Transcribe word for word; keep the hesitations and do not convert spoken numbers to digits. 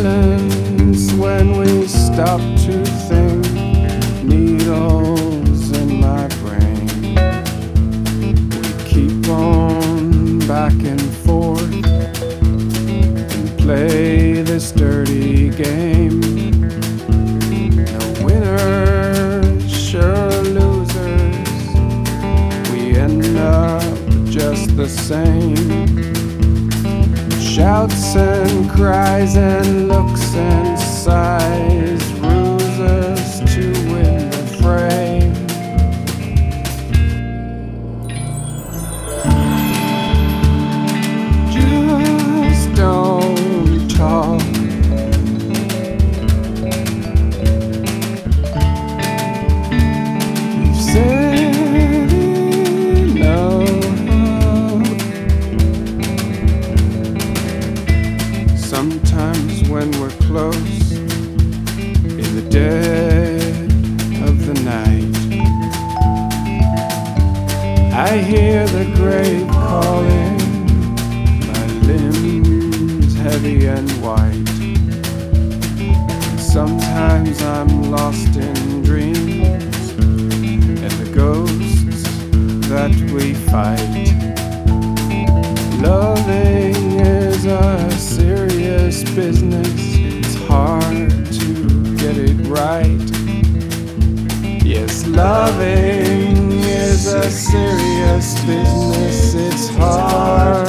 silence when we stop to think. Needles in my brain. We keep on back and forth and play this dirty game. No winners, sure losers. We end up just the same. Shouts and cries and looks and sighs ruse us to win the fray. Just don't talk. We've said enough. Sometimes when we're close in the dead of the night, I hear the grave calling, my limbs heavy and white. Sometimes I'm lost in dreams and the ghosts that we fight. Loving is a serious business. It's hard to get it right. Yes, loving is a serious business. It's hard